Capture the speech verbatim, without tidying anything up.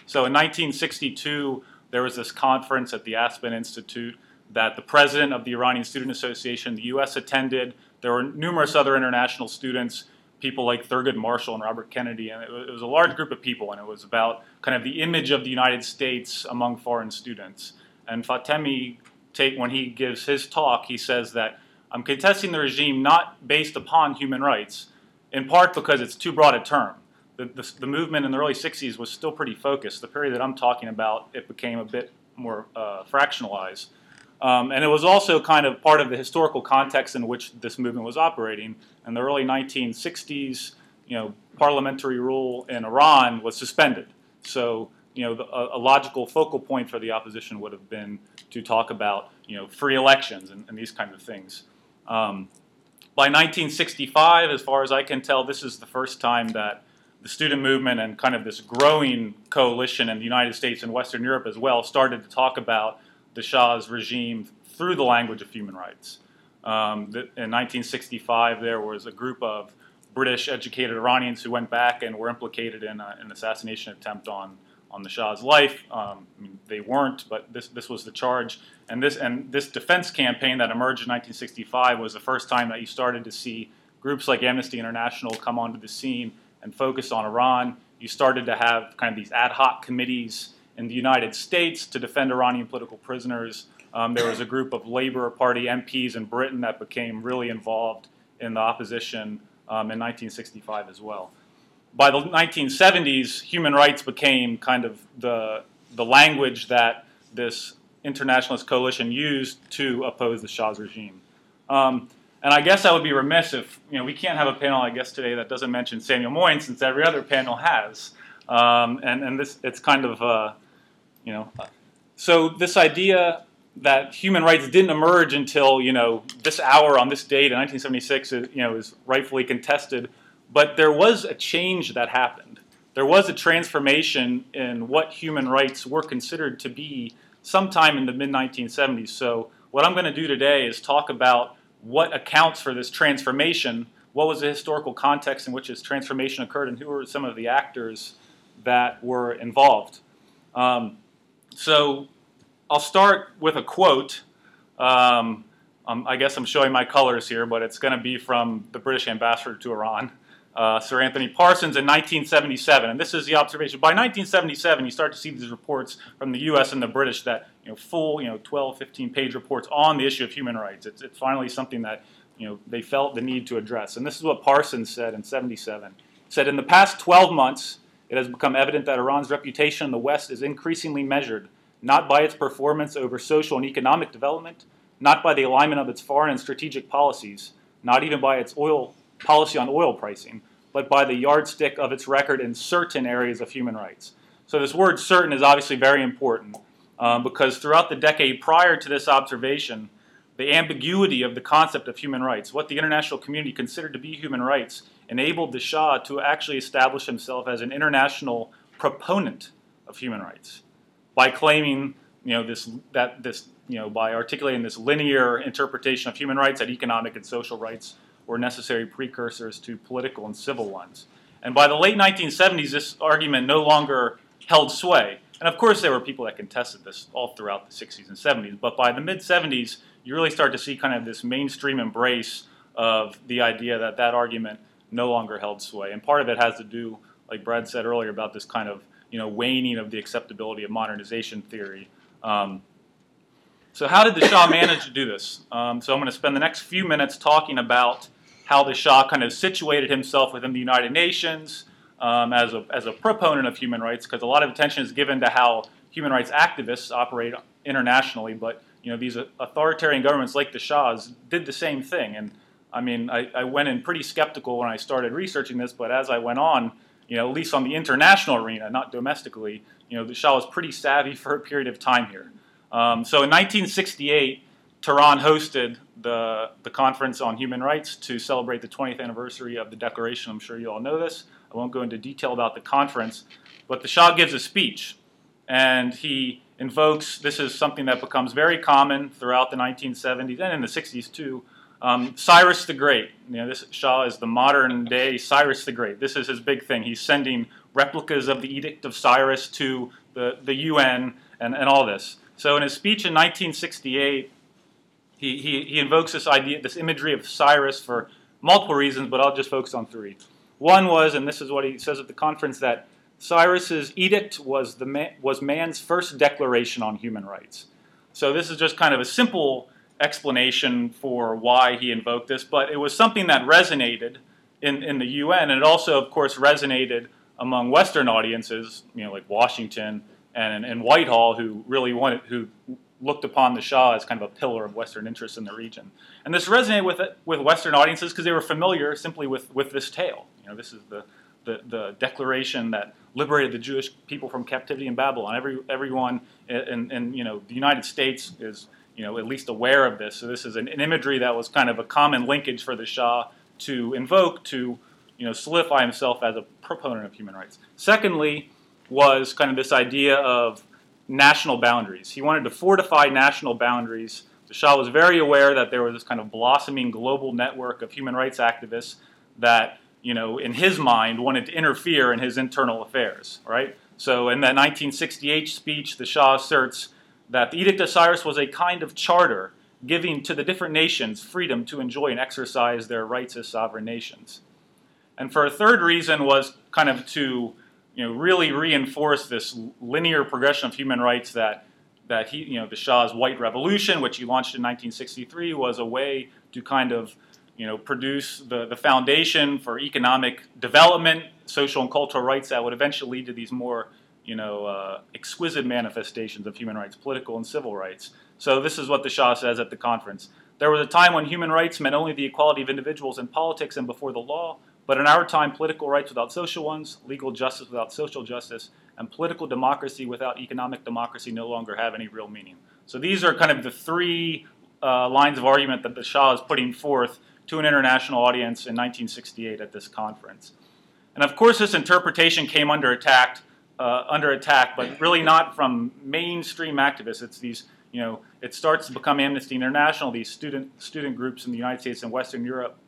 So in nineteen sixty-two, there was this conference at the Aspen Institute that the president of the Iranian Student Association, the U S attended. There were numerous other international students, people like Thurgood Marshall and Robert Kennedy, and it was, it was a large group of people, and it was about kind of the image of the United States among foreign students. And Fatemi, take, when he gives his talk, he says that I'm contesting the regime not based upon human rights, in part because it's too broad a term. The, the, the movement in the early sixties was still pretty focused. The period that I'm talking about, it became a bit more uh, fractionalized. Um, and it was also kind of part of the historical context in which this movement was operating. In the early nineteen sixties, you know, parliamentary rule in Iran was suspended. So, you know, the, a, a logical focal point for the opposition would have been to talk about, you know, free elections and, and these kinds of things. Um, by nineteen sixty-five, as far as I can tell, this is the first time that the student movement and kind of this growing coalition in the United States and Western Europe as well started to talk about the Shah's regime through the language of human rights. Um, the, in nineteen sixty-five, there was a group of British educated Iranians who went back and were implicated in a, an assassination attempt on, on the Shah's life. Um, I mean, they weren't, but this, this was the charge. And this, and this defense campaign that emerged in nineteen sixty-five was the first time that you started to see groups like Amnesty International come onto the scene and focus on Iran. You started to have kind of these ad hoc committees in the United States to defend Iranian political prisoners. Um, there was a group of Labour Party M Ps in Britain that became really involved in the opposition um, in nineteen sixty-five as well. By the nineteen seventies, human rights became kind of the, the language that this internationalist coalition used to oppose the Shah's regime. Um, and I guess I would be remiss if, you know, we can't have a panel, I guess, today that doesn't mention Samuel Moyn, since every other panel has. Um, and, and this, it's kind of, uh, you know, so this idea that human rights didn't emerge until, you know, this hour on this date in nineteen seventy-six, is, you know, is rightfully contested. But there was a change that happened. There was a transformation in what human rights were considered to be sometime in the mid nineteen seventies. So what I'm going to do today is talk about what accounts for this transformation, what was the historical context in which this transformation occurred, and who were some of the actors that were involved. Um, so I'll start with a quote. Um, um, I guess I'm showing my colors here, but it's going to be from the British ambassador to Iran, uh, Sir Anthony Parsons, in nineteen seventy-seven. And this is the observation. By nineteen seventy-seven, you start to see these reports from the U S and the British that, you know, full, you know, twelve, fifteen page reports on the issue of human rights. It's, it's finally something that, you know, they felt the need to address. And this is what Parsons said in seventy-seven. He said, in the past twelve months, it has become evident that Iran's reputation in the West is increasingly measured not by its performance over social and economic development, not by the alignment of its foreign and strategic policies, not even by its oil policy on oil pricing, but by the yardstick of its record in certain areas of human rights. So this word certain is obviously very important um, because throughout the decade prior to this observation, the ambiguity of the concept of human rights, what the international community considered to be human rights, enabled the Shah to actually establish himself as an international proponent of human rights by claiming, you know, this that this, you know, by articulating this linear interpretation of human rights, that economic and social rights were necessary precursors to political and civil ones. And by the late nineteen seventies, this argument no longer held sway. And of course, there were people that contested this all throughout the sixties and seventies. But by the mid seventies, you really start to see kind of this mainstream embrace of the idea that that argument no longer held sway. And part of it has to do, like Brad said earlier, about this kind of, you know, waning of the acceptability of modernization theory. Um, so how did the Shah manage to do this? Um, so I'm going to spend the next few minutes talking about how the Shah kind of situated himself within the United Nations um, as, a, as a proponent of human rights, because a lot of attention is given to how human rights activists operate internationally, but, you know, these authoritarian governments like the Shah's did the same thing. And I mean, I, I went in pretty skeptical when I started researching this, but as I went on, you know, at least on the international arena, not domestically, you know, the Shah was pretty savvy for a period of time here. Um, so in nineteen sixty-eight, Tehran hosted the, the Conference on Human Rights to celebrate the twentieth anniversary of the Declaration. I'm sure you all know this. I won't go into detail about the conference, but the Shah gives a speech, and he invokes, this is something that becomes very common throughout the nineteen seventies and in the sixties too, Um, Cyrus the Great. You know, this Shah is the modern day Cyrus the Great. This is his big thing. He's sending replicas of the Edict of Cyrus to the, the U N and, and all this. So in his speech in nineteen sixty-eight, he, he, he invokes this idea, this imagery of Cyrus for multiple reasons, but I'll just focus on three. One was, and this is what he says at the conference, that Cyrus's edict was, the man, was man's first declaration on human rights. So this is just kind of a simple explanation for why he invoked this, but it was something that resonated in, in the U N, and it also, of course, resonated among Western audiences, you know, like Washington and, and Whitehall, who really wanted, who looked upon the Shah as kind of a pillar of Western interests in the region. And this resonated with with Western audiences because they were familiar simply with, with this tale. You know, this is the, the, the declaration that liberated the Jewish people from captivity in Babylon. Every, everyone in, in you know, the United States is, you know, at least aware of this. So this is an, an imagery that was kind of a common linkage for the Shah to invoke to, you know, solidify himself as a proponent of human rights. Secondly was kind of this idea of national boundaries. He wanted to fortify national boundaries. The Shah was very aware that there was this kind of blossoming global network of human rights activists that, you know, in his mind wanted to interfere in his internal affairs, right? So in that nineteen sixty-eight speech, the Shah asserts that the Edict of Cyrus was a kind of charter giving to the different nations freedom to enjoy and exercise their rights as sovereign nations. And for a third reason was kind of to, you know, really reinforce this linear progression of human rights that, that he, you know, the Shah's White Revolution, which he launched in nineteen sixty-three, was a way to kind of, you know, produce the, the foundation for economic development, social and cultural rights that would eventually lead to these more, you know, uh, exquisite manifestations of human rights, political and civil rights. So this is what the Shah says at the conference. There was a time when human rights meant only the equality of individuals in politics and before the law, but in our time, political rights without social ones, legal justice without social justice, and political democracy without economic democracy no longer have any real meaning. So these are kind of the three uh, lines of argument that the Shah is putting forth to an international audience in nineteen sixty-eight at this conference. And of course, this interpretation came under attack, uh, under attack, but really not from mainstream activists. It's these, you know, it starts to become Amnesty International, these student student groups in the United States and Western Europe